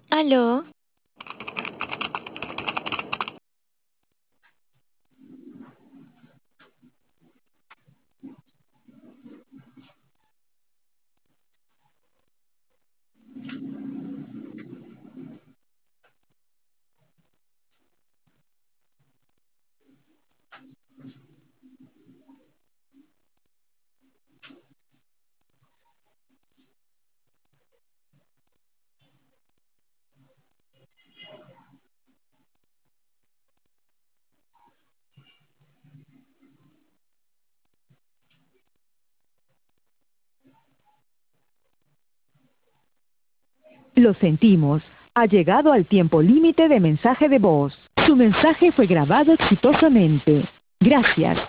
Aló, Lo sentimos. Ha llegado al tiempo límite de mensaje de voz. Su mensaje fue grabado exitosamente. Gracias.